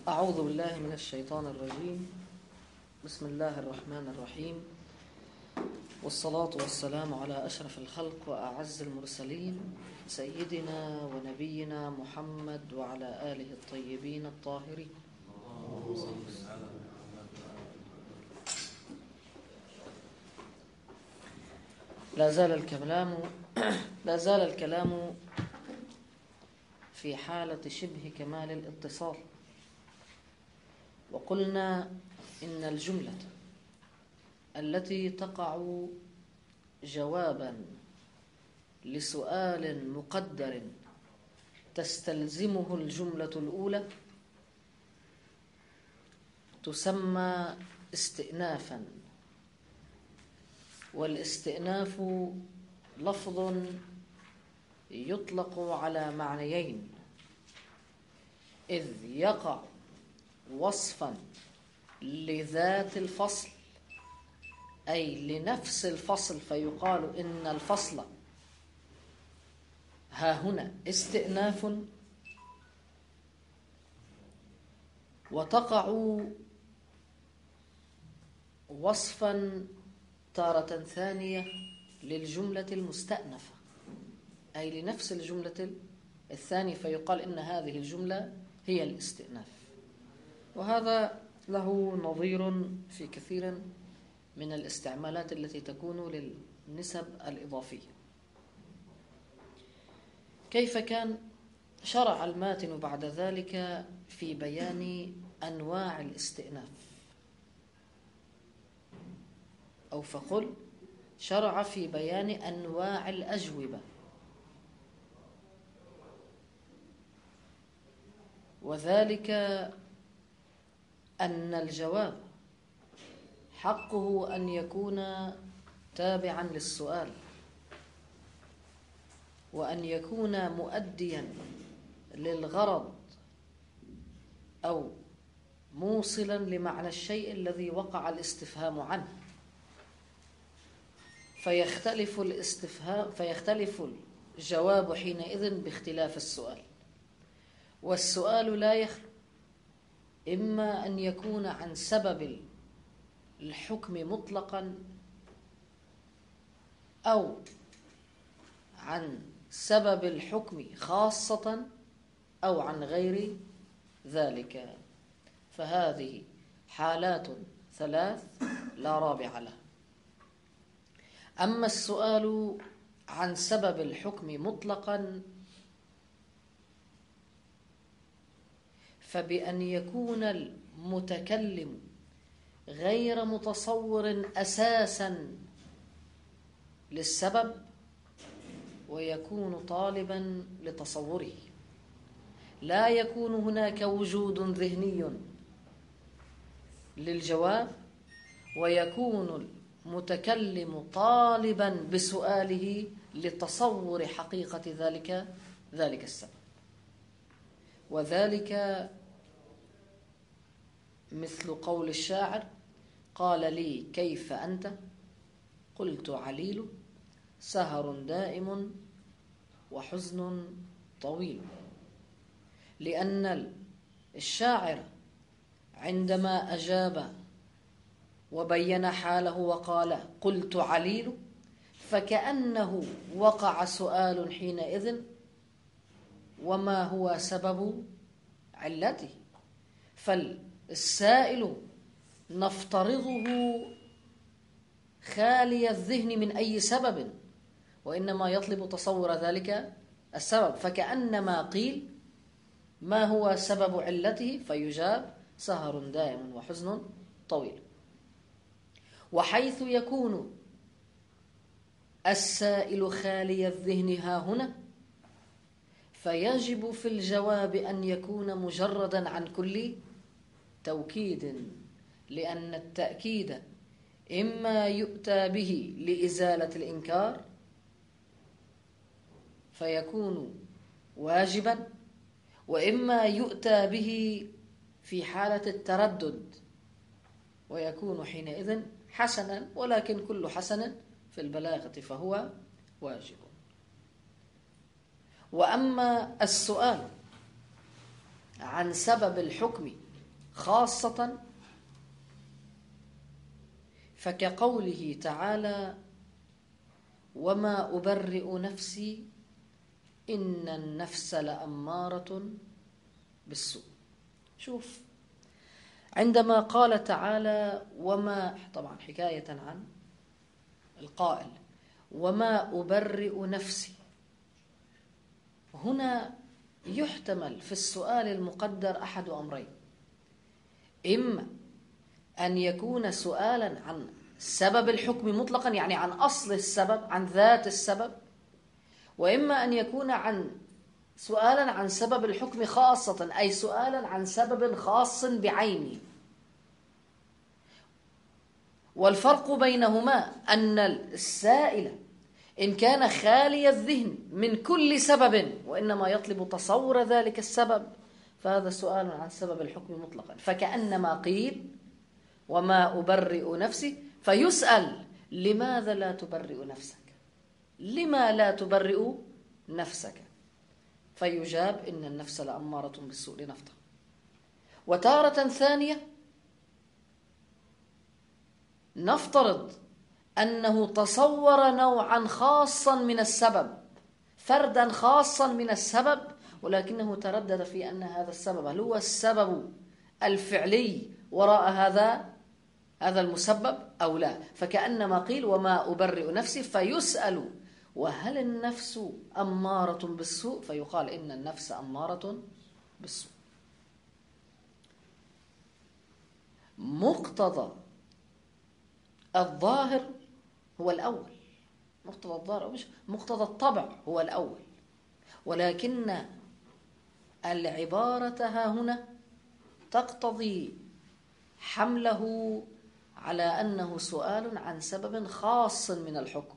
أعوذ بالله من الشيطان الرجيم. بسم الله الرحمن الرحيم، والصلاة والسلام على أشرف الخلق وأعز المرسلين سيدنا ونبينا محمد وعلى آله الطيبين الطاهرين. لا زال الكلام في حالة شبه كمال الاتصال، وقلنا إن الجملة التي تقع جوابا لسؤال مقدر تستلزمه الجملة الأولى تسمى استئنافا، والاستئناف لفظ يطلق على معنيين: إذ يقع وصفا لذات الفصل أي لنفس الفصل، فيقال إن الفصل ها هنا استئناف، وتقع وصفا تارة ثانية للجملة المستأنفة أي لنفس الجملة الثانية، فيقال إن هذه الجملة هي الاستئناف. وهذا له نظير في كثير من الاستعمالات التي تكون للنسب الإضافية. كيف كان؟ شرع الماتن بعد ذلك في بيان أنواع الاستئناف، أو فقل شرع في بيان أنواع الأجوبة، وذلك أن الجواب حقه أن يكون تابعا للسؤال، وأن يكون مؤديا للغرض أو موصلا لمعنى الشيء الذي وقع الاستفهام عنه، فيختلف الجواب حينئذ باختلاف السؤال. والسؤال لا يخلو إما أن يكون عن سبب الحكم مطلقا، أو عن سبب الحكم خاصة، أو عن غير ذلك، فهذه حالات ثلاث لا رابع لها. أما السؤال عن سبب الحكم مطلقا فبأن يكون المتكلم غير متصور أساسا للسبب ويكون طالبا لتصوره، لا يكون هناك وجود ذهني للجواب، ويكون المتكلم طالبا بسؤاله لتصور حقيقة ذلك السبب. وذلك مثل قول الشاعر: قال لي كيف أنت قلت عليل، سهر دائم وحزن طويل. لأن الشاعر عندما أجاب وبين حاله وقال قلت عليل، فكأنه وقع سؤال حينئذ: وما هو سبب علته؟ فالسائل نفترضه خالي الذهن من أي سبب، وإنما يطلب تصور ذلك السبب، فكأنما قيل ما هو سبب علته؟ فيجاب سهر دائم وحزن طويل. وحيث يكون السائل خالي الذهن ها هنا، فيجب في الجواب أن يكون مجردا عن كل توكيد، لأن التأكيد إما يؤتى به لإزالة الإنكار فيكون واجبا، وإما يؤتى به في حالة التردد ويكون حينئذ حسنا، ولكن كل حسن في البلاغة فهو واجب. وأما السؤال عن سبب الحكم خاصة فكقوله تعالى: وما أبرئ نفسي إن النفس لأمارة بالسوء. شوف، عندما قال تعالى وما، طبعا حكاية عن القائل، وما أبرئ نفسي، هنا يحتمل في السؤال المقدر أحد أمرين: إما أن يكون سؤالا عن سبب الحكم مطلقا، يعني عن أصل السبب، عن ذات السبب، وإما أن يكون سؤالا عن سبب الحكم خاصة، أي سؤالا عن سبب خاص بعينه. والفرق بينهما أن السائل إن كان خالي الذهن من كل سبب وإنما يطلب تصور ذلك السبب، فهذا سؤال عن سبب الحكم مطلقا، فكأنما قيل وما أبرئ نفسي، فيسأل: لماذا لا تبرئ نفسك؟ لما لا تبرئ نفسك؟ فيجاب: إن النفس لأمارة بالسوء، لنفترض. وتارة ثانية نفترض أنه تصور نوعا خاصا من السبب، فردا خاصا من السبب، ولكنه تردد في أن هذا السبب هل هو السبب الفعلي وراء هذا المسبب أو لا، فكأنما قيل وما أبرئ نفسي، فيسأل: وهل النفس أمارة بالسوء؟ فيقال: إن النفس أمارة بالسوء. مقتضى الظاهر هو الأول، مقتضى الظاهر مش مقتضى الطبع هو الأول، ولكن العبارة ها هنا تقتضي حمله على أنه سؤال عن سبب خاص من الحكم،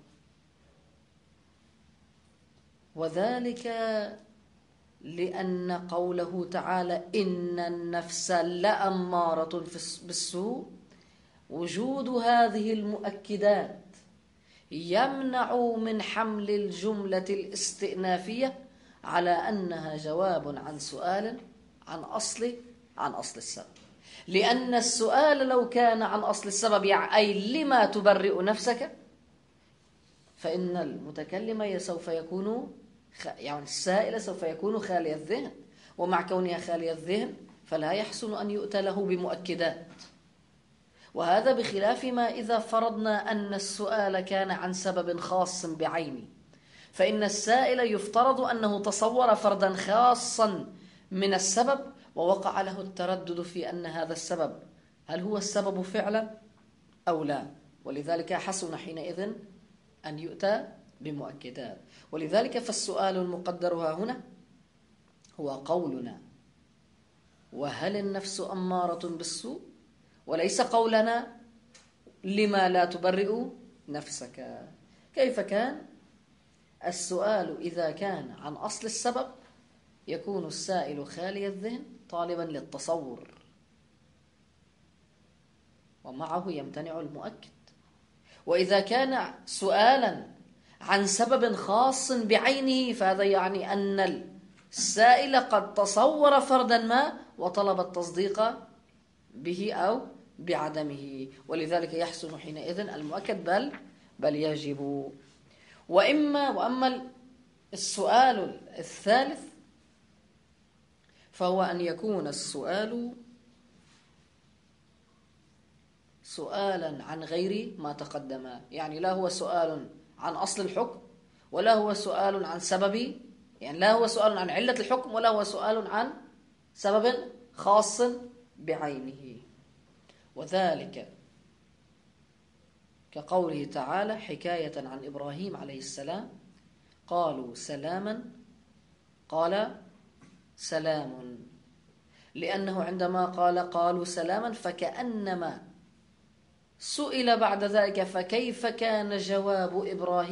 وذلك لأن قوله تعالى إن النفس لأمارة بالسوء، وجود هذه المؤكدات يمنع من حمل الجملة الاستئنافية على أنها جواب عن سؤال عن أصل السبب، لأن السؤال لو كان عن أصل السبب أي لما تبرئ نفسك، فإن المتكلم سوف يكون يعني السائل سوف يكون خالي الذهن، ومع كونها خالي الذهن فلا يحسن أن يؤتى له بمؤكدات. وهذا بخلاف ما إذا فرضنا أن السؤال كان عن سبب خاص بعينه، فإن السائل يفترض أنه تصور فردا خاصا من السبب ووقع له التردد في أن هذا السبب هل هو السبب فعلا أو لا، ولذلك حسن حينئذ أن يؤتى بمؤكدات. ولذلك فالسؤال المقدر هنا هو قولنا وهل النفس أمارة بالسوء، وليس قولنا لما لا تبرئ نفسك. كيف كان السؤال إذا كان عن أصل السبب؟ يكون السائل خالي الذهن طالبا للتصور، ومعه يمتنع المؤكد. وإذا كان سؤالا عن سبب خاص بعينه فهذا يعني أن السائل قد تصور فردا ما وطلب التصديق به أو بعدمه، ولذلك يحسن حينئذ المؤكد بل يجب. وأما السؤال الثالث فهو أن يكون السؤال سؤالا عن غير ما تقدم، يعني لا هو سؤال عن أصل الحكم ولا هو سؤال عن سبب، يعني لا هو سؤال عن علة الحكم ولا هو سؤال عن سبب خاص بعينه. وذلك كقوله تعالى حكاية عن إبراهيم عليه السلام: قالوا سلاما قال سلام، لأنه عندما قالوا سلاما فكأنما سئل بعد ذلك فكيف كان جواب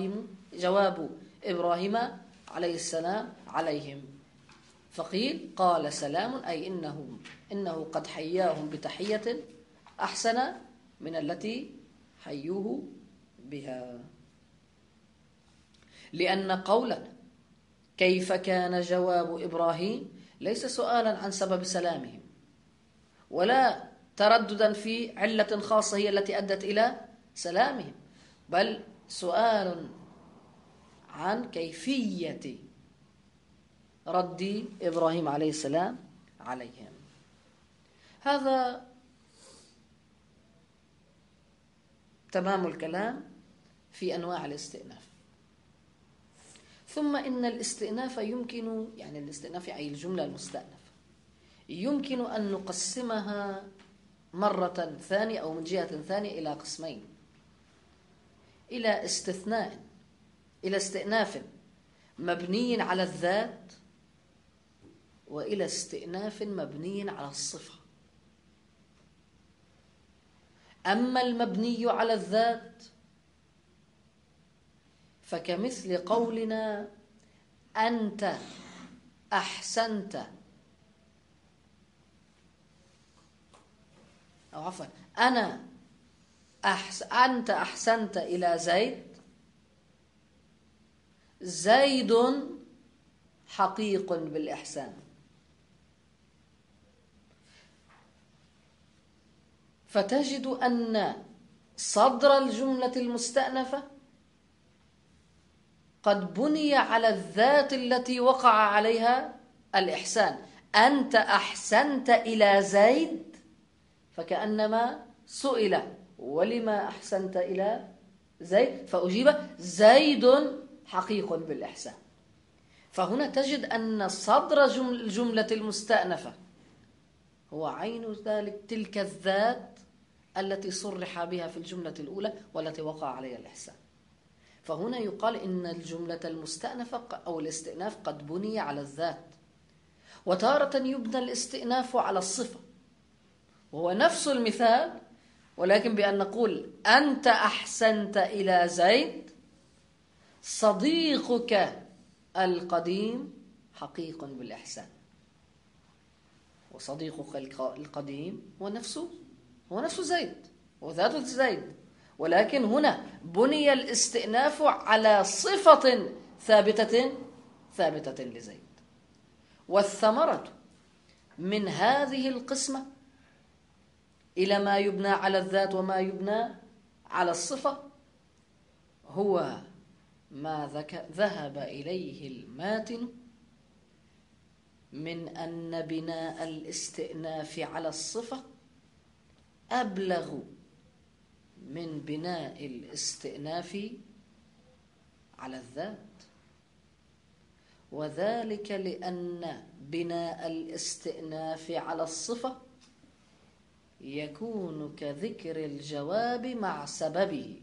إبراهيم عليه السلام عليهم، فقيل قال سلام، أي إنه قد حياهم بتحية أحسن من التي حيوه بها. لأن قولا كيف كان جواب إبراهيم ليس سؤالا عن سبب سلامهم، ولا ترددا في علة خاصة هي التي أدت إلى سلامهم، بل سؤال عن كيفية رد إبراهيم عليه السلام عليهم. هذا تمام الكلام في أنواع الاستئناف. ثم إن الاستئناف يمكن، يعني الاستئناف أي الجملة المستأنفة، يمكن أن نقسمها مرة ثانية أو من جهة ثانية إلى قسمين: إلى استئناف مبني على الذات، وإلى استئناف مبني على الصفة. أما المبني على الذات فكمثل قولنا أنت أحسنت، أو عفوا أنت أحسنت إلى زيد، زيد حقيق بالإحسان. فتجد أن صدر الجملة المستأنفة قد بني على الذات التي وقع عليها الإحسان. أنت أحسنت إلى زيد، فكأنما سئل ولما أحسنت إلى زيد، فأجيب زيد حقيق بالإحسان. فهنا تجد أن صدر الجملة المستأنفة هو عين ذلك، تلك الذات التي صرح بها في الجملة الأولى والتي وقع عليها الإحسان. فهنا يقال إن الجملة المستأنفة أو الاستئناف قد بني على الذات، وتارة يبنى الاستئناف على الصفة، وهو نفس المثال، ولكن بأن نقول أنت أحسنت إلى زيد، صديقك القديم حقيق بالإحسان. وصديقك القديم هو نفس زيد وذات زيد، ولكن هنا بني الاستئناف على صفة ثابتة لزيد. والثمرة من هذه القسمة إلى ما يبنى على الذات وما يبنى على الصفة هو ما ذهب إليه الماتن من أن بناء الاستئناف على الصفة أبلغ من بناء الاستئناف على الذات، وذلك لأن بناء الاستئناف على الصفة يكون كذكر الجواب مع سببه.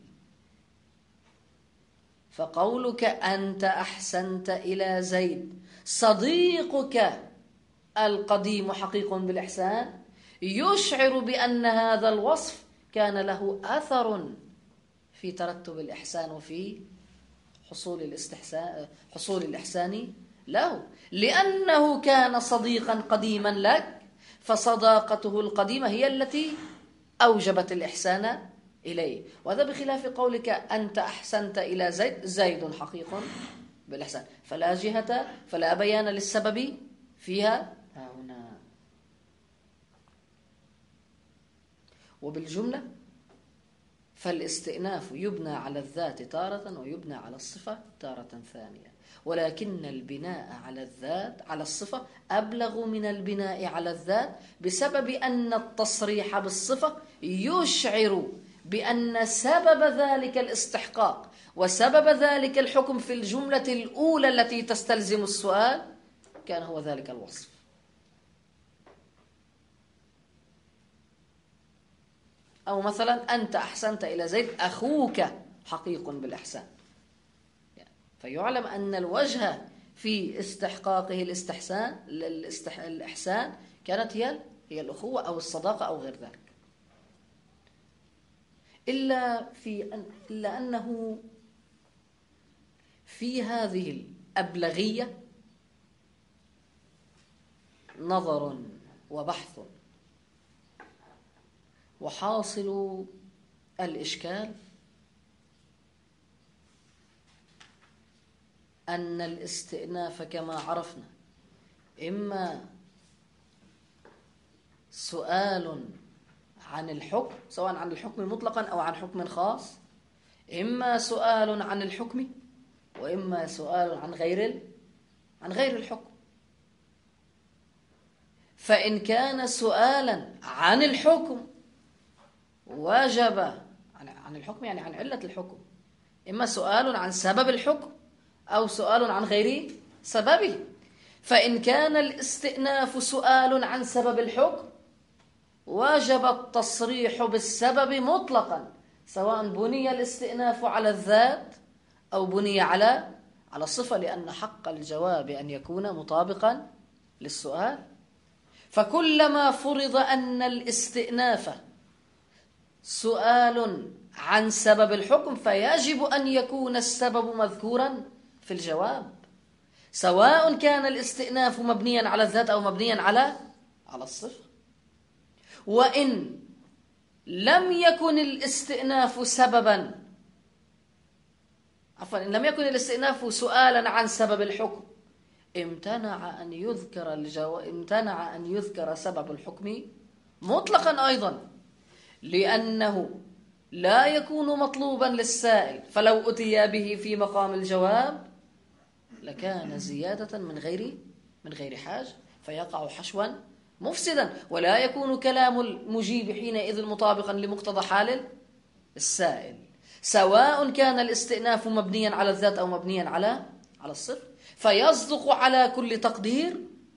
فقولك أنت أحسنت إلى زيد، صديقك القديم حقيق بالإحسان، يشعر بأن هذا الوصف كان له أثر في ترتب الإحسان وفي حصول الإحسان له، لأنه كان صديقا قديما لك، فصداقته القديمة هي التي أوجبت الإحسان إليه. وهذا بخلاف قولك أنت أحسنت إلى زيد، زيد حقيق بالإحسان، فلا بيان للسبب فيها هنا. وبالجملة فالاستئناف يبنى على الذات تارة ويبنى على الصفة تارة ثانية، ولكن البناء على الذات على الصفة أبلغ من البناء على الذات، بسبب أن التصريح بالصفة يشعر بأن سبب ذلك الاستحقاق وسبب ذلك الحكم في الجملة الأولى التي تستلزم السؤال كان هو ذلك الوصف. أو مثلا أنت أحسنت إلى زيد، أخوك حقيق بالإحسان، فيعلم أن الوجه في استحقاقه الإحسان كانت هي الأخوة أو الصداقة أو غير ذلك، إلا أنه في هذه الأبلغية نظر وبحث، وحاصل الإشكال أن الاستئناف كما عرفنا إما سؤال عن الحكم، سواء عن الحكم مطلقا أو عن حكم خاص، إما سؤال عن الحكم وإما سؤال عن غير الحكم. فإن كان سؤالا عن الحكم وجب عن الحكم، يعني عن علة الحكم، إما سؤال عن سبب الحكم أو سؤال عن غير سببه. فإن كان الاستئناف سؤال عن سبب الحكم وجب التصريح بالسبب مطلقا، سواء بني الاستئناف على الذات أو بني على الصفة، لأن حق الجواب أن يكون مطابقا للسؤال. فكلما فرض أن الاستئناف سؤال عن سبب الحكم فيجب أن يكون السبب مذكورا في الجواب، سواء كان الاستئناف مبنيا على الذات أو مبنيا على الصفة. وإن لم يكن الاستئناف سببا، عفوا، إن لم يكن الاستئناف سؤالا عن سبب الحكم، امتنع أن يذكر سبب الحكم مطلقا أيضا، لأنه لا يكون مطلوبا للسائل، فلو أتي به في مقام الجواب لكان زيادة من غير حاجة، فيقع حشوا مفسدا، ولا يكون كلام المجيب حينئذ مطابقا لمقتضى حال السائل، سواء كان الاستئناف مبنيا على الذات أو مبنيا على الصفة. فيصدق على كل تقدير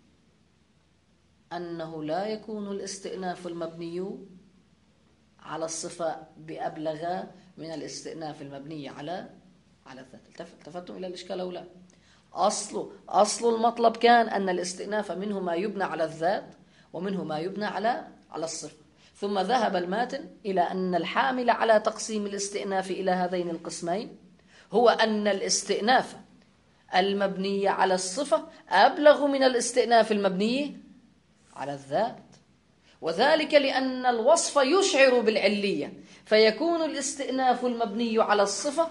أنه لا يكون الاستئناف المبني على الصفة بأبلغ من الاستئناف المبني على الذات. التفتم إلى الإشكال أو لا؟ أصل المطلب كان أن الاستئناف منه ما يبنى على الذات ومنه ما يبنى على الصفة، ثم ذهب الماتن إلى أن الحامل على تقسيم الاستئناف إلى هذين القسمين هو أن الاستئناف المبني على الصفة أبلغ من الاستئناف المبني على الذات، وذلك لأن الوصف يشعر بالعلية، فيكون الاستئناف المبني على الصفة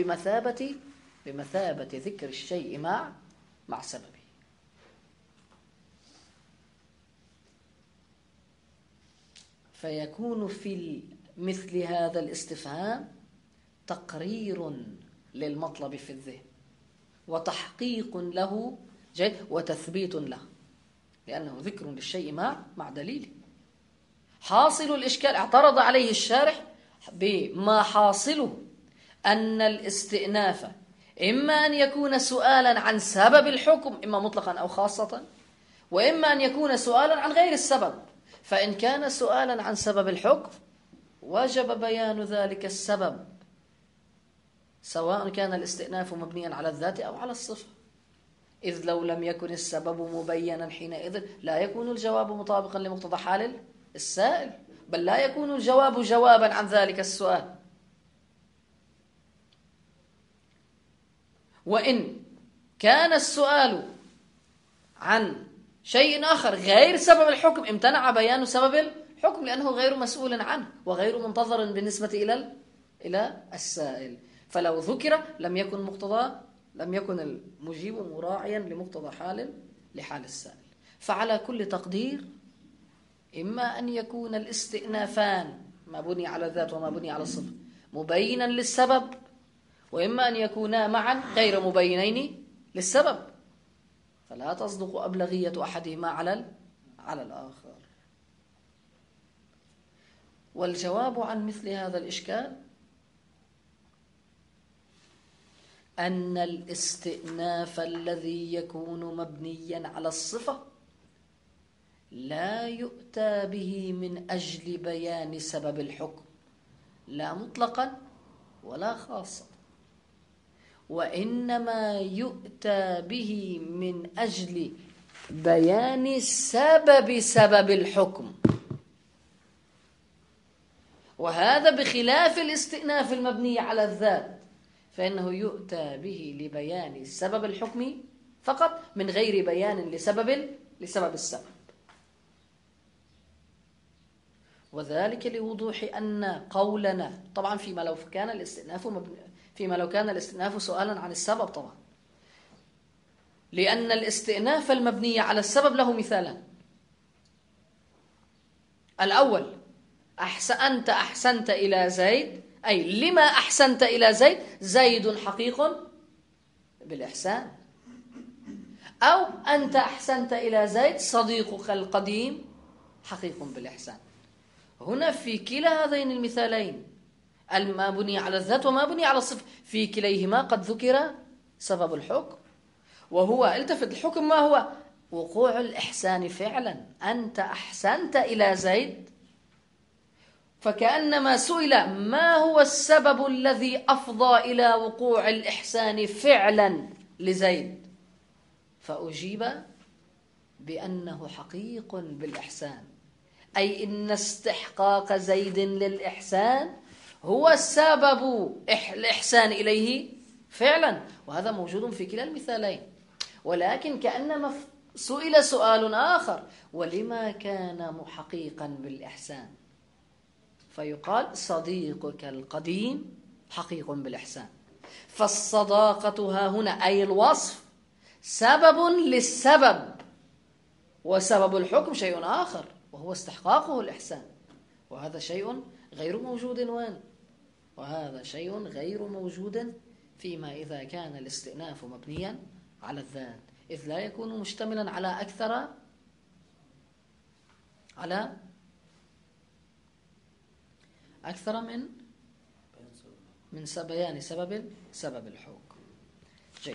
بمثابة ذكر الشيء مع سببه. فيكون في مثل هذا الاستفهام تقرير للمطلب في الذهن وتحقيق له وتثبيت له، لأنه ذكر للشيء مع دليله. حاصل الإشكال اعترض عليه الشارح بما حاصله أن الاستئناف إما أن يكون سؤالا عن سبب الحكم، إما مطلقا أو خاصة، وإما أن يكون سؤالا عن غير السبب. فإن كان سؤالا عن سبب الحكم وجب بيان ذلك السبب، سواء كان الاستئناف مبنيا على الذات أو على الصفة، إذ لو لم يكن السبب مبينا حينئذ لا يكون الجواب مطابقا لمقتضى حال السائل، بل لا يكون الجواب جوابا عن ذلك السؤال. وإن كان السؤال عن شيء آخر غير سبب الحكم امتنع بيان سبب الحكم، لأنه غير مسؤول عنه وغير منتظر بالنسبة إلى السائل، فلو ذكر لم يكن المجيب مراعيا لمقتضى لحال السائل. فعلى كل تقدير إما أن يكون الاستئنافان ما بني على الذات وما بني على الصفة مبينا للسبب، وإما أن يكونا معا غير مبينين للسبب، فلا تصدق أبلغية أحدهما على الآخر. والجواب عن مثل هذا الإشكال أن الاستئناف الذي يكون مبنيا على الصفة لا يؤتى به من أجل بيان سبب الحكم، لا مطلقا ولا خاصة، وإنما يؤتى به من أجل بيان سبب الحكم، وهذا بخلاف الاستئناف المبني على الذات، فإنه يؤتى به لبيان سبب الحكم فقط من غير بيان لسبب السبب. وذلك لوضوح أن قولنا طبعا فيما لو كان الاستئناف سؤالا عن السبب، طبعا لأن الاستئناف المبني على السبب له مثالا. الأول أنت أحسنت إلى زيد، أي لما أحسنت إلى زيد؟ زيد حقيق بالإحسان. أو أنت أحسنت إلى زيد صديقك القديم حقيق بالإحسان. هنا في كلا هذين المثالين، ما بني على الذات وما بني على الصفة، في كليهما قد ذكر سبب الحكم، وهو التفت الحكم ما هو؟ وقوع الإحسان فعلا. أنت أحسنت إلى زيد، فكأنما سئل ما هو السبب الذي أفضى إلى وقوع الإحسان فعلا لزيد، فأجيب بأنه حقيق بالإحسان، أي إن استحقاق زيد للإحسان هو سبب الإحسان إليه فعلا، وهذا موجود في كلا المثالين. ولكن كأنما سئل سؤال آخر: ولما كان محقيقا بالإحسان؟ فيقال صديقك القديم حقيق بالإحسان. فالصداقة ها هنا أي الوصف سبب للسبب، وسبب الحكم شيء آخر وهو استحقاقه الإحسان، وهذا شيء غير موجود وهذا شيء غير موجود فيما إذا كان الاستئناف مبنيا على الذات، إذ لا يكون مشتملا على أكثر من بيان سبب الحكم. جيد.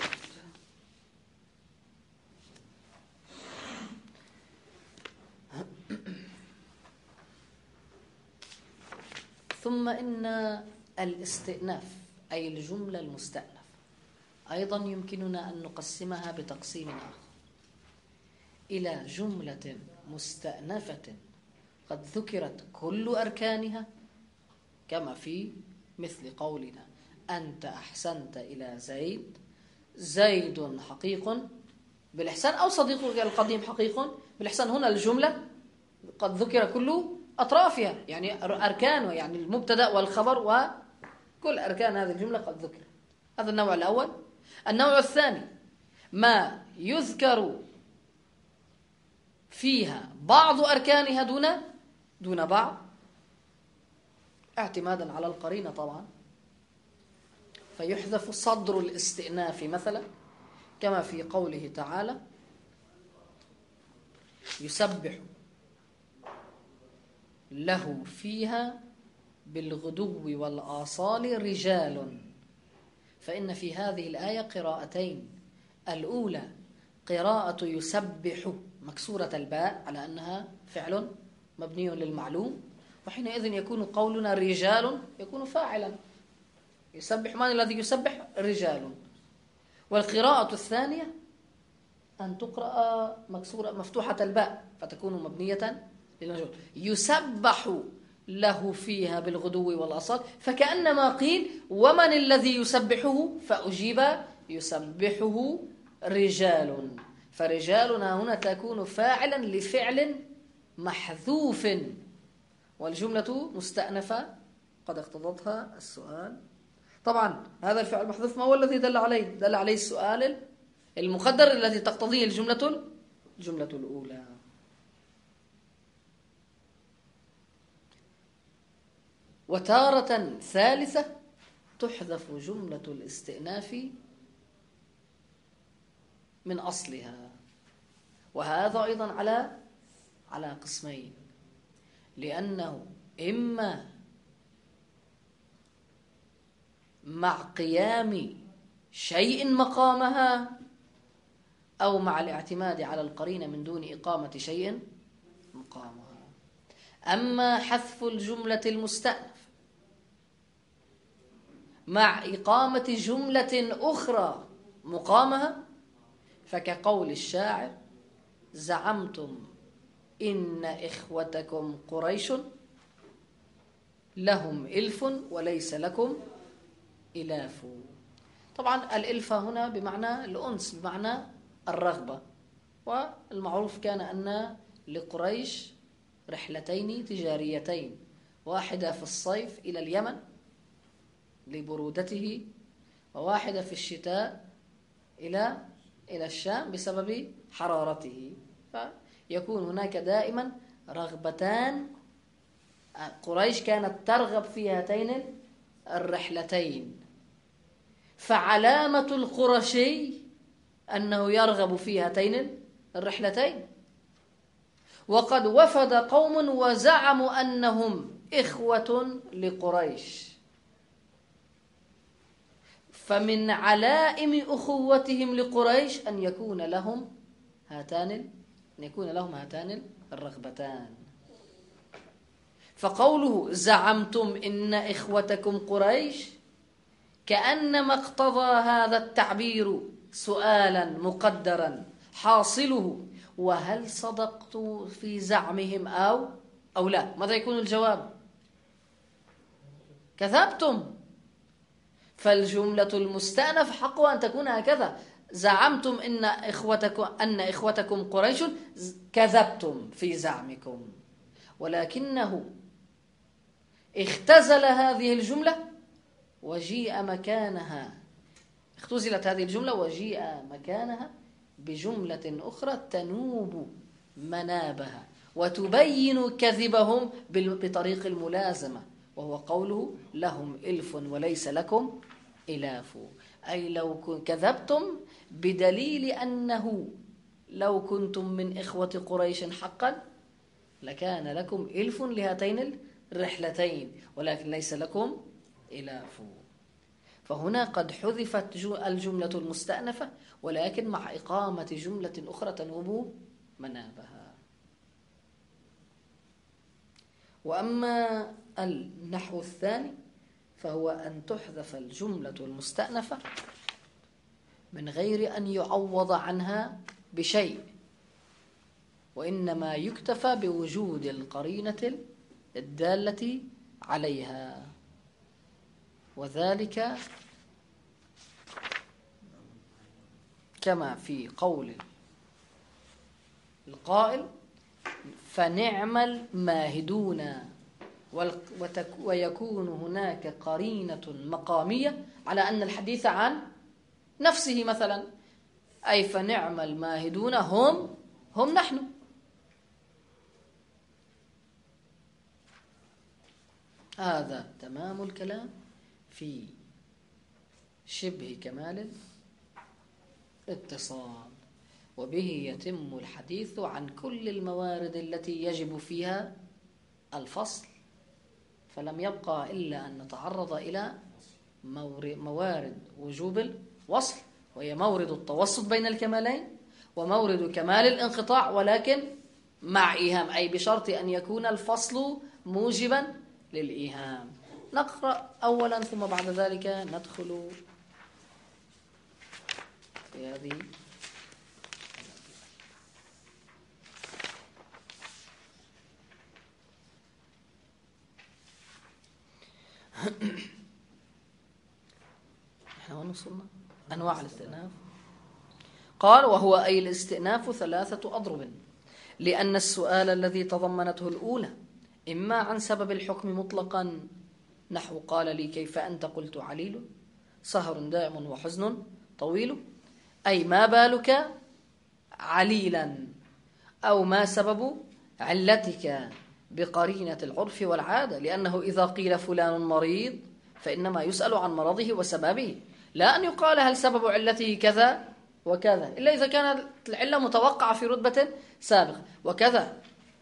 ثم إن الاستئناف أي الجملة المستأنف أيضا يمكننا أن نقسمها بتقسيم آخر إلى جملة مستأنفة قد ذكرت كل أركانها، كما في مثل قولنا أنت أحسنت إلى زيد، زيد حقيق بالإحسان، أو صديقك القديم حقيق بالإحسان. هنا الجملة قد ذكر كل أطرافها، يعني أركانها، يعني المبتدأ والخبر وكل أركان هذه الجملة قد ذكر. هذا النوع الأول. النوع الثاني ما يذكر فيها بعض أركانها دون بعض، اعتمادا على القرينة طبعا، فيحذف صدر الاستئناف مثلا، كما في قوله تعالى يسبح له فيها بالغدو والآصال رجال. فإن في هذه الآية قراءتين: الأولى قراءة يسبح مكسورة الباء على أنها فعل مبني للمعلوم، وحينئذ يكون قولنا رجال يكون فاعلا، يسبح من الذي يسبح؟ رجال. والقراءة الثانية أن تقرأ مكسورة مفتوحة الباء فتكون مبنية للمجهول، يسبح له فيها بالغدو والآصال، فكأنما قيل ومن الذي يسبحه؟ فأجيب يسبحه رجال. فرجالنا هنا تكون فاعلا لفعل محذوف، والجملة مستأنفة قد اقتضتها السؤال. طبعا هذا الفعل المحذوف ما هو الذي دل عليه؟ دل عليه السؤال المقدر الذي تقتضيه الجملة الأولى. وتارة ثالثة تحذف جملة الاستئناف من أصلها، وهذا أيضا على قسمين، لأنه إما مع قيام شيء مقامها، أو مع الاعتماد على القرينة من دون إقامة شيء مقامها. أما حذف الجملة المستأنف مع إقامة جملة أخرى مقامها، فكقول الشاعر زعمتم إن إخوتكم قريش لهم إلف وليس لكم إلاف. طبعا الإلف هنا بمعنى الأنس، بمعنى الرغبة، والمعروف كان أن لقريش رحلتين تجاريتين، واحدة في الصيف إلى اليمن لبرودته، وواحدة في الشتاء إلى الشام بسبب حرارته، فيكون هناك دائما رغبتان قريش كانت ترغب في هاتين الرحلتين، فعلامة القرشي أنه يرغب في هاتين الرحلتين. وقد وفد قوم وزعموا أنهم إخوة لقريش، فمن علائم أخوتهم لقريش أن يكون لهم هاتان الرغبتان. فقوله زعمتم إن إخوتكم قريش كأنما اقتضى هذا التعبير سؤالا مقدرا حاصله وهل صدقت في زعمهم أو لا؟ ماذا يكون الجواب؟ كذبتم. فالجملة المستأنف حقها أن تكون هكذا: زعمتم أن إخوتكم قريش، كذبتم في زعمكم. ولكنه اختزل هذه الجملة وجيء مكانها، اختزلت هذه الجملة وجيء مكانها بجملة أخرى تنوب منابها وتبين كذبهم بطريق الملازمة، وهو قوله لهم إلف وليس لكم إلاف. أي لو كذبتم بدليل أنه لو كنتم من إخوة قريش حقا لكان لكم إلف لهاتين الرحلتين ولكن ليس لكم إلاف. فهنا قد حذفت الجملة المستأنفة ولكن مع إقامة جملة أخرى تنوب منابها. وأما النحو الثاني فهو أن تحذف الجملة المستأنفة من غير أن يعوض عنها بشيء، وإنما يكتفى بوجود القرينة الدالة عليها، وذلك كما في قول القائل فنعم الماهدون، ويكون هناك قرينة مقامية على أن الحديث عن نفسه مثلا، أي فنعم الماهدون هم نحن. هذا تمام الكلام في شبه كمال الاتصال، وبه يتم الحديث عن كل الموارد التي يجب فيها الفصل، فلم يبقى إلا أن نتعرض إلى موارد وجوب الوصل، وهي مورد التوسط بين الكمالين ومورد كمال الانقطاع، ولكن مع إيهام، أي بشرط أن يكون الفصل موجبا للإيهام. نقرأ أولا ثم بعد ذلك ندخل في هذه. احنا وين وصلنا؟ أنواع الاستئناف. قال وهو أي الاستئناف 3 أضرب، لأن السؤال الذي تضمنته الأولى إما عن سبب الحكم مطلقا نحو قال لي كيف أنت قلت عليل سهر دائم وحزن طويل، أي ما بالك عليلا، أو ما سبب علتك بقرينة العرف والعادة، لأنه إذا قيل فلان مريض فإنما يسأل عن مرضه وسببه، لا أن يقال هل سبب علته كذا وكذا، إلا إذا كانت العلة متوقعة في رتبة سابقة. وكذا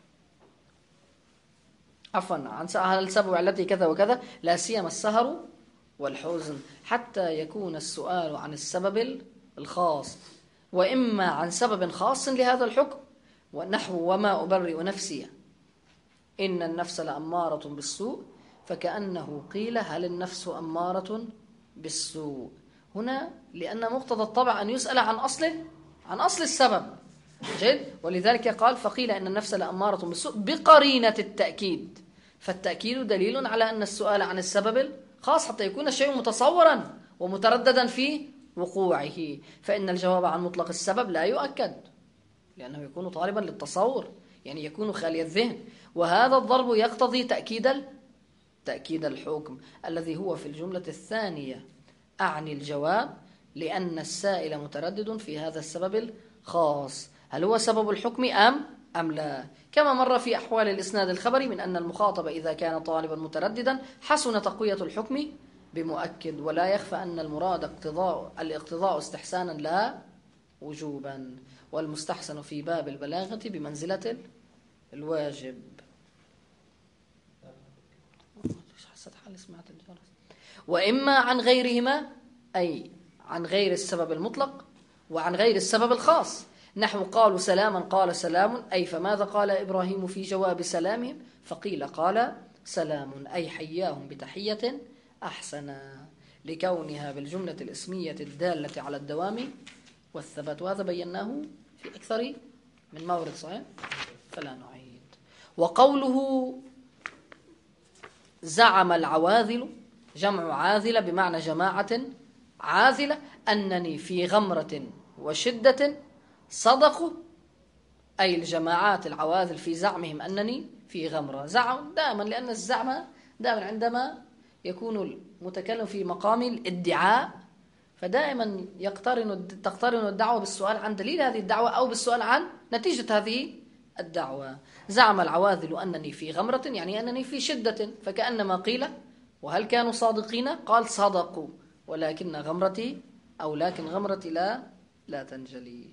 عن هل سبب علته كذا وكذا، لا سيما السهر والحزن، حتى يكون السؤال عن السبب الخاص، وإما عن سبب خاص لهذا الحكم، ونحو وما أبرئ نفسي إن النفس لأمارة بالسوء، فكأنه قيل هل النفس أمارة بالسوء هنا، لأن مقتضى الطبع أن يسأل عن أصل السبب. جيد. ولذلك قال فقيل إن النفس لأمارة بالسوء بقرينة التأكيد، فالتأكيد دليل على أن السؤال عن السبب الخاص حتى يكون الشيء متصورا ومترددا في وقوعه، فإن الجواب عن مطلق السبب لا يؤكد لأنه يكون طالبا للتصور، يعني يكون خالي الذهن، وهذا الضرب يقتضي تأكيد الحكم الذي هو في الجملة الثانية أعني الجواب، لأن السائل متردد في هذا السبب الخاص، هل هو سبب الحكم أم لا، كما مر في أحوال الإسناد الخبري من أن المخاطب إذا كان طالبا مترددا حسن تقوية الحكم بمؤكد، ولا يخفى أن المراد الاقتضاء استحسانا لا وجوبا، والمستحسن في باب البلاغة بمنزلة الواجب. وإما عن غيرهما، أي عن غير السبب المطلق وعن غير السبب الخاص، نحو قالوا سلاما قال سلام، أي فماذا قال إبراهيم في جواب سلامهم؟ فقيل قال سلام، أي حياهم بتحية أحسنا، لكونها بالجملة الاسمية الدالة على الدوام والثبات، وهذا بيناه في أكثر من مورد صحيح فلا نعيد. وقوله زعم العواذل، جمع عاذلة بمعنى جماعة عاذلة، أنني في غمرة وشدة صدقوا، أي الجماعات العواذل في زعمهم أنني في غمرة. زعم دائما، لأن الزعم دائما عندما يكون المتكلم في مقام الادعاء فدائما تقترن الدعوة بالسؤال عن دليل هذه الدعوة أو بالسؤال عن نتيجة هذه الدعوة. زعم العواذل أنني في غمرة، يعني أنني في شدة، فكأنما قيل وهل كانوا صادقين؟ قال صدقوا، ولكن غمرتي أو لكن غمرتي لا تنجلي.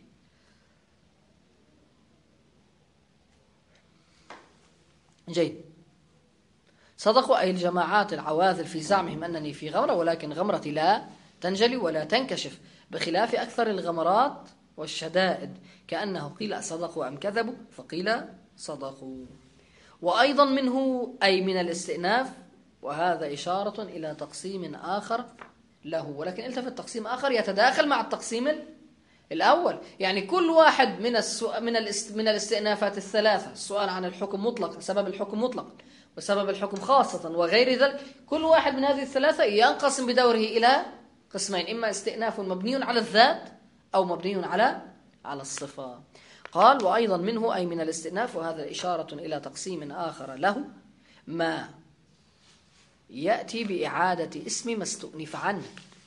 جيد. صدقوا أي الجماعات العواذل في زعمهم أنني في غمرة، ولكن غمرتي لا تنجلي ولا تنكشف، بخلاف أكثر الغمرات والشدائد، كأنه قيل صدقوا أم كذبوا، فقيل صدقوا. وأيضا منه أي من الاستئناف، وهذا إشارة إلى تقسيم آخر له، ولكن التفت تقسيم آخر يتداخل مع التقسيم الأول. يعني كل واحد من الاستئنافات الثلاثة، السؤال عن الحكم مطلق، سبب الحكم مطلق، وسبب الحكم خاصة، وغير ذلك، كل واحد من هذه الثلاثة ينقسم بدوره إلى قسمين، إما استئناف مبني على الذات أو مبني على الصفة. قال وأيضا منه أي من الاستئناف، وهذا إشارة إلى تقسيم آخر له، ما يأتي بإعادة اسم ما استؤنف عنه،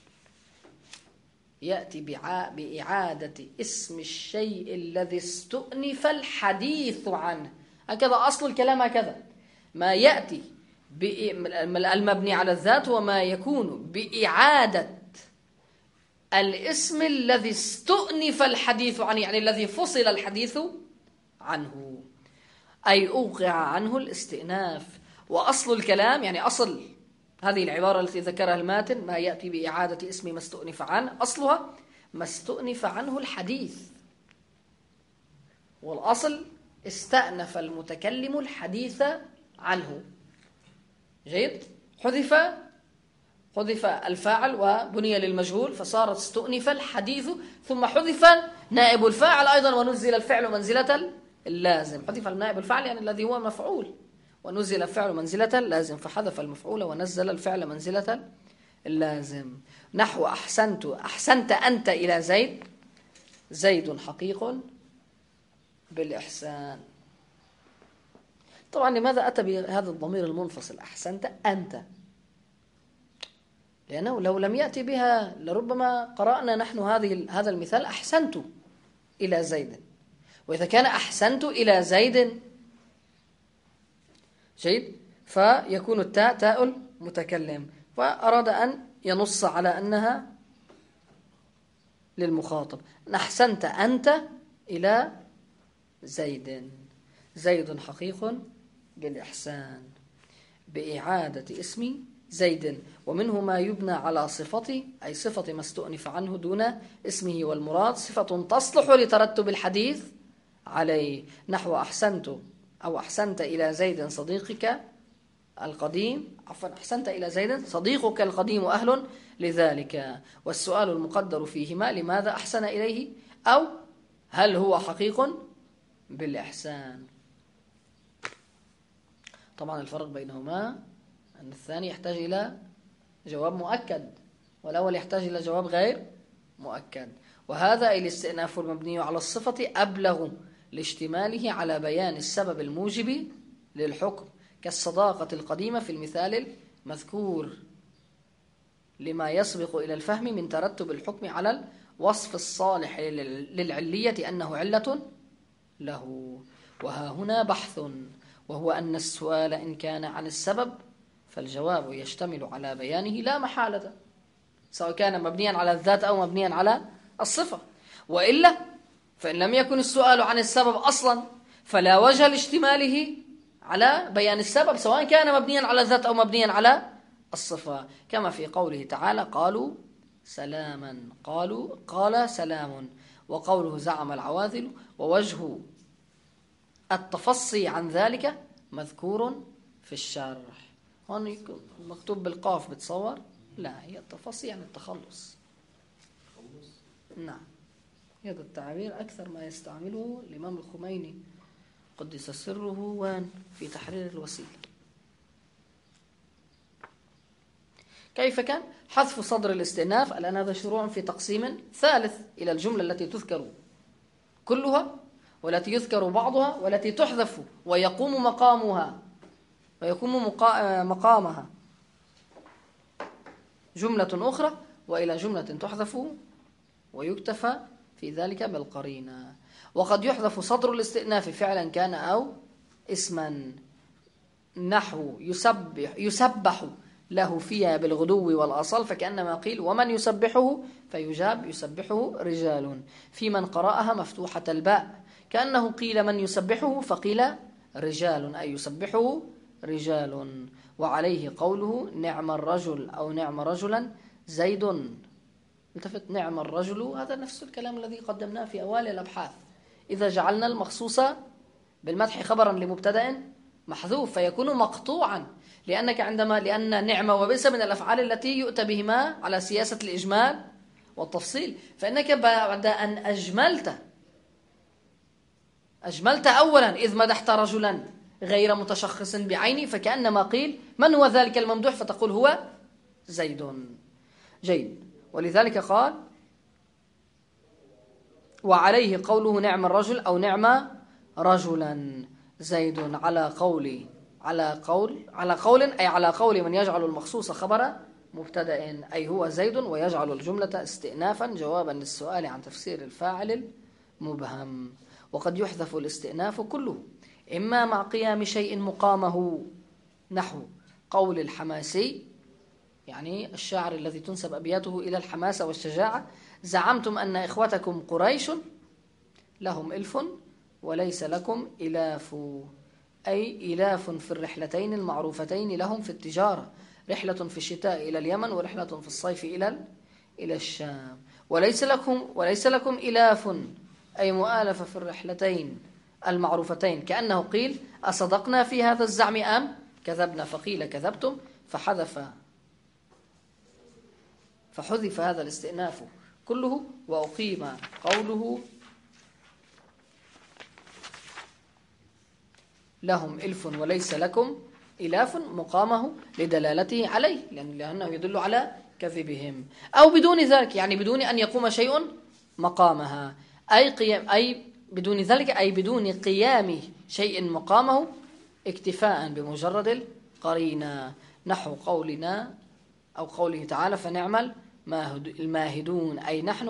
يأتي بإعادة اسم الشيء الذي استؤنف الحديث عنه. هكذا أصل الكلام، هكذا ما يأتي المبني على الذات وما يكون بإعادة الاسم الذي استؤنف الحديث عنه، يعني الذي فصل الحديث عنه، أي أوقع عنه الاستئناف. وأصل الكلام، يعني أصل هذه العبارة التي ذكرها الماتن، ما يأتي بإعادة اسم ما استؤنف عنه، أصلها ما استؤنف عنه الحديث، والأصل استأنف المتكلم الحديث عنه. جيد. حذف الفاعل وبني للمجهول فصارت استؤنف الحديث، ثم حذف نائب الفاعل أيضا ونزل الفعل منزلة اللازم. حذف نائب الفاعل يعني الذي هو مفعول، ونزل الفعل منزلة اللازم، فحذف المفعول ونزل الفعل منزلة اللازم. نحو أحسنت أنت إلى زيد، زيد حقيق بالإحسان. طبعا لماذا أتى بهذا الضمير المنفصل أحسنت أنت؟ لأنه لو لم يأتي بها لربما قرأنا نحن هذا المثال أحسنت إلى زيد، وإذا كان أحسنت إلى زيد جيد فيكون التاء تاء المتكلم، فأراد أن ينص على أنها للمخاطب. أحسنت أنت إلى زيد، زيد حقيق بالإحسان، بإعادة اسم زيد. ومنه ما يبنى على صفته، أي صفة ما استؤنف عنه دون اسمه، والمراد صفة تصلح لترتب الحديث عليه، نحو أحسنت أو أحسنت إلى زيد صديقك القديم، أحسنت إلى زيد صديقك القديم أهل لذلك. والسؤال المقدر فيهما لماذا أحسن إليه، أو هل هو حقيق بالإحسان. طبعا الفرق بينهما أن الثاني يحتاج إلى جواب مؤكد، والأول يحتاج إلى جواب غير مؤكد. وهذا الاستئناف المبني على الصفة أبلغ لاشتماله على بيان السبب الموجب للحكم، كالصداقة القديمة في المثال المذكور، لما يسبق إلى الفهم من ترتب الحكم على الوصف الصالح للعلية أنه علة له. وها هنا بحث، وهو أن السؤال إن كان عن السبب فالجواب يشتمل على بيانه لا محالة، سواء كان مبنيا على الذات أو مبنيا على الصفة. وإلا فإن لم يكن السؤال عن السبب أصلا فلا وجه لاشتماله على بيان السبب، سواء كان مبنيا على الذات أو مبنيا على الصفة، كما في قوله تعالى قالوا سلاما، قال سلام، وقوله زعم العواذل، ووجه التفصي عن ذلك مذكور في الشرح. هون مكتوب بالقاف، بتصور؟ لا، هي التفصي يعني التخلص. نعم، هذا التعبير أكثر ما يستعمله الإمام الخميني قدس سره وان في تحرير الوسيلة. كيف كان؟ حذف صدر الاستئناف، الآن هذا شروع في تقسيم ثالث إلى الجملة التي تذكر كلها والتي يذكر بعضها والتي تحذف ويقوم مقامها جملة أخرى، وإلى جملة تحذف ويكتفى في ذلك بالقرينة. وقد يحذف صدر الاستئناف فعلا كان أو اسما، نحو يسبح له فيها بالغدو والأصل، فكأنما قيل ومن يسبحه فيجاب يسبحه رجال، في من قرأها مفتوحة الباء، كأنه قيل من يسبحه فقيل رجال، أي يسبحه رجال. وعليه قوله نعم الرجل أو نعم رجلا زيد، التفت، نعم الرجل، هذا نفس الكلام الذي قدمناه في أوائل الأبحاث. إذا جعلنا المخصوص بالمدح خبرا لمبتدأ محذوف فيكون مقطوعا، لأن نعمة وبئس من الأفعال التي يؤتى بهما على سياسة الإجمال والتفصيل، فإنك بعد أن أجملت أولا إذ مدحت رجلا غير متشخص بعيني، فكأنما قيل من هو ذلك الممدوح، فتقول هو زيد. جيد. ولذلك قال وعليه قوله نعم الرجل أو نعم رجلا زيد، على قول من يجعل المخصوص خبر مبتدأ، أي هو زيد، ويجعل الجملة استئنافا جوابا للسؤال عن تفسير الفاعل المبهم. وقد يحذف الاستئناف كله، إما مع قيام شيء مقامه، نحو قول الحماسي، يعني الشاعر الذي تنسب أبياته إلى الحماسة والشجاعة، زعمتم أن إخوتكم قريش لهم إلف وليس لكم إلاف، أي إلاف في الرحلتين المعروفتين لهم في التجارة، رحلة في الشتاء إلى اليمن ورحلة في الصيف إلى الشام، وليس لكم إلاف، أي مؤالفة في الرحلتين المعروفتين، كأنه قيل أصدقنا في هذا الزعم أم كذبنا، فقيل كذبتم، فحذف هذا الاستئناف كله، وأقيم قوله لهم إلف وليس لكم إلاف مقامه لدلالته عليه، لأنه يدل على كذبهم، أو بدون ذلك، يعني بدون أن يقوم شيء مقامها، أي بدون ذلك، أي بدون قيام شيء مقامه، اكتفاء بمجرد القرينة، نحو قولنا أو قوله تعالى فنعم الماهدون، أي نحن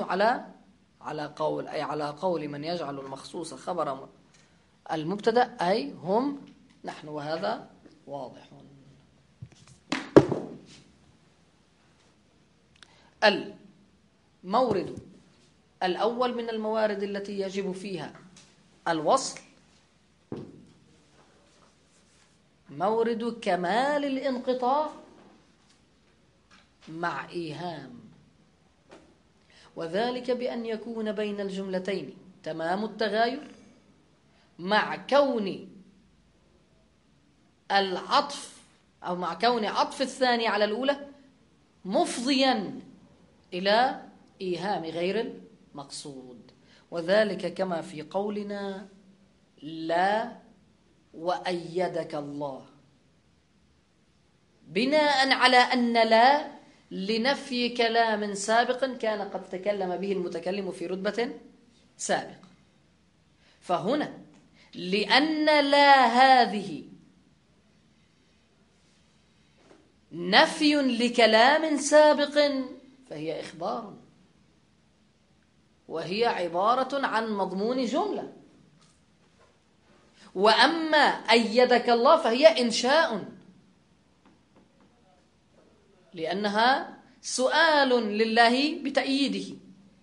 على قول من يجعل المخصوص خبر المبتدأ، أي هم نحن، وهذا واضح. المورد الأول من الموارد التي يجب فيها الوصل مورد كمال الانقطاع مع إيهام، وذلك بأن يكون بين الجملتين تمام التغاير، مع كون العطف أو مع كون عطف الثاني على الأولى مفضيا إلى إيهام غير المقصود، وذلك كما في قولنا لا وأيدك الله، بناء على أن لا لنفي كلام سابق كان قد تكلم به المتكلم في رتبة سابقة، فهنا لأن لا هذه نفي لكلام سابق فهي إخبار، وهي عبارة عن مضمون جملة، وأما أيدك الله فهي إنشاء، لأنها سؤال لله بتأييده.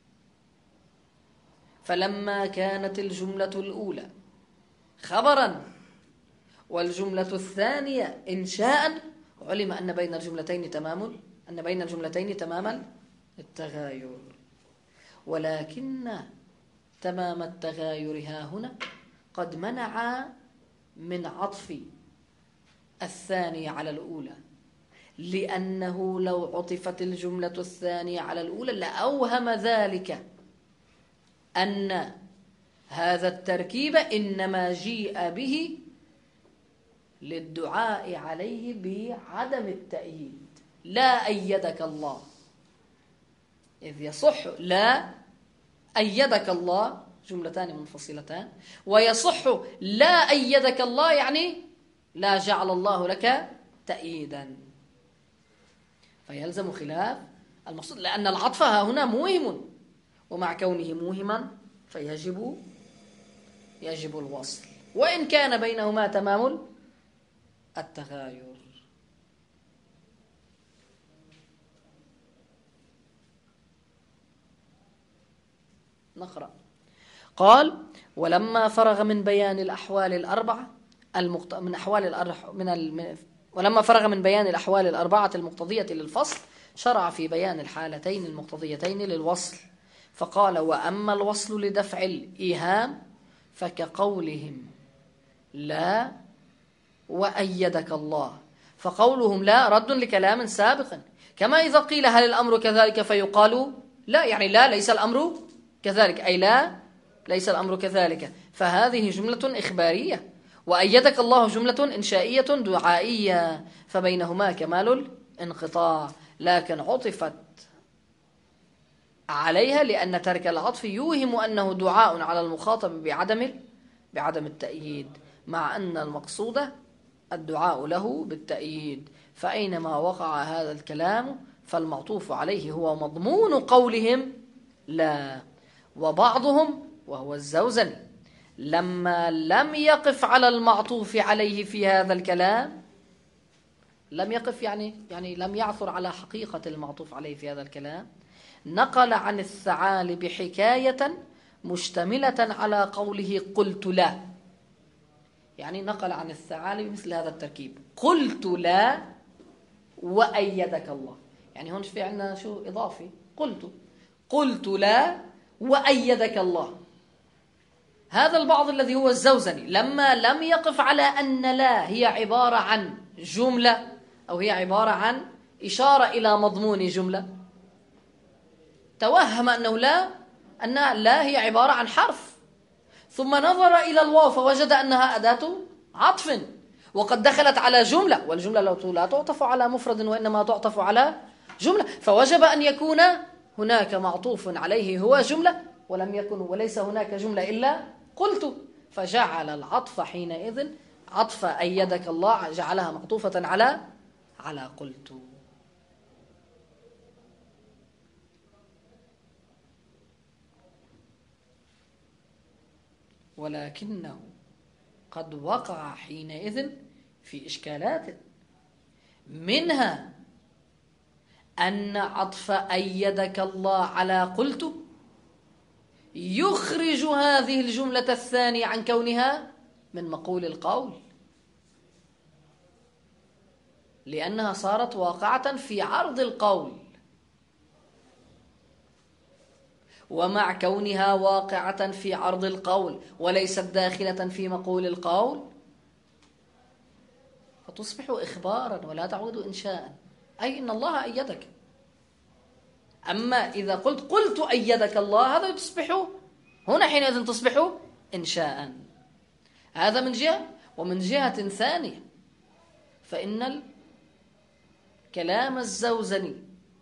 فلما كانت الجملة الأولى خبرا والجملة الثانية إنشاء، علم أن بين الجملتين تمام التغاير. ولكن تمام التغاير ها هنا قد منع من عطف الثانية على الأولى، لأنه لو عطفت الجملة الثانية على الأولى لأوهم ذلك أن هذا التركيب إنما جيء به للدعاء عليه بعدم التأييد. لا أيدك الله، إذ يصح لا أيدك الله جملتان منفصلتان، ويصح لا أيدك الله يعني لا جعل الله لك تأييدا، فيلزم خلاف المقصود، لأن العطف هنا موهم، ومع كونه موهما فيجب الوصل، وإن كان بينهما تمام التغاير. نقرأ. قال: ولما فرغ من بيان الأحوال الأربعة ولما فرغ من بيان الأحوال الأربعة المقتضية للفصل، شرع في بيان الحالتين المقتضيتين للوصل، فقال: وأما الوصل لدفع الإيهام فكقولهم لا وأيدك الله، فقولهم لا رد لكلام سابق، كما إذا قيل هل الأمر كذلك فيقال لا، يعني لا ليس الأمر كذلك، أي لا ليس الأمر كذلك، فهذه جملة إخبارية، وأيدك الله جملة إنشائية دعائية، فبينهما كمال الانقطاع، لكن عطفت عليها لأن ترك العطف يوهم أنه دعاء على المخاطب بعدم التأييد، مع أن المقصود الدعاء له بالتأييد. فأينما وقع هذا الكلام فالمعطوف عليه هو مضمون قولهم لا. وبعضهم وهو الزوزني لما لم يقف على المعطوف عليه في هذا الكلام، لم يقف يعني لم يعثر على حقيقة المعطوف عليه في هذا الكلام، نقل عن الثعالب حكاية مشتملة على قوله قلت لا، يعني نقل عن الثعالب مثل هذا التركيب: قلت لا وأيدك الله، يعني هون في عندنا شو إضافي، قلت لا وأيدك الله. هذا البعض الذي هو الزوزني لما لم يقف على أن لا هي عبارة عن جملة أو هي عبارة عن إشارة إلى مضمون جملة، توهم أن لا هي عبارة عن حرف، ثم نظر إلى الواو فوجد أنها أداة عطف وقد دخلت على جملة، والجملة لا تعطف على مفرد وإنما تعطف على جملة، فوجب أن يكون هناك معطوف عليه هو جملة، وليس هناك جملة إلا قلت، فجعل العطف حينئذ عطف أيدك الله جعلها معطوفة على قلت. ولكنه قد وقع حينئذ في إشكالات، منها أن عطف أيدك الله على قلت يخرج هذه الجملة الثانية عن كونها من مقول القول، لأنها صارت واقعة في عرض القول، ومع كونها واقعة في عرض القول وليست داخلة في مقول القول فتصبح إخبارا ولا تعود إنشاء، أي إن الله أيدك. أما إذا قلت أيدك الله، هذا تصبح هنا حينئذ تصبح إنشاء. هذا من جهة، ومن جهة ثانية فإن الكلام الزوزني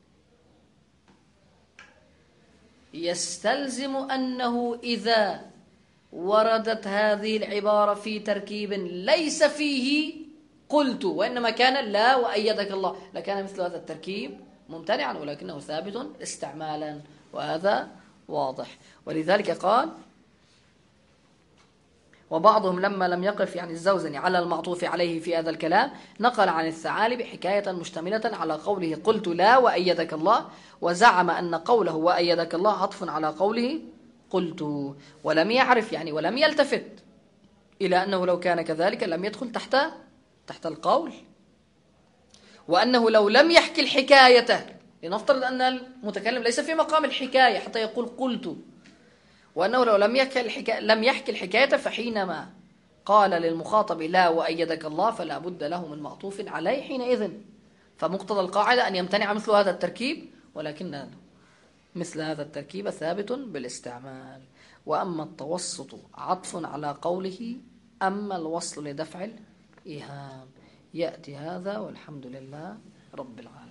يستلزم أنه إذا وردت هذه العبارة في تركيب ليس فيه قلت وإنما كان لا وأيدك الله، لكان مثل هذا التركيب ممتنعا، ولكنه ثابت استعمالا، وهذا واضح. ولذلك قال: وبعضهم لما لم يقف يعني الزوزني على المعطوف عليه في هذا الكلام نقل عن الثعالب حكاية مشتملة على قوله قلت لا وأيدك الله، وزعم أن قوله وأيدك الله عطف على قوله قلت، ولم يعرف يعني ولم يلتفت إلى أنه لو كان كذلك لم يدخل تحت القول، وأنه لو لم يحكي الحكاية، لنفترض أن المتكلم ليس في مقام الحكاية حتى يقول قلت، وأنه لو لم يحكي الحكاية فحينما قال للمخاطب لا وأيدك الله فلا بد له من معطوف عليه حينئذ، فمقتضى القاعدة أن يمتنع مثل هذا التركيب، ولكن مثل هذا التركيب ثابت بالاستعمال. وأما التوسط عطف على قوله أما الوصل لدفع الإيهام. يأتي هذا والحمد لله رب العالمين.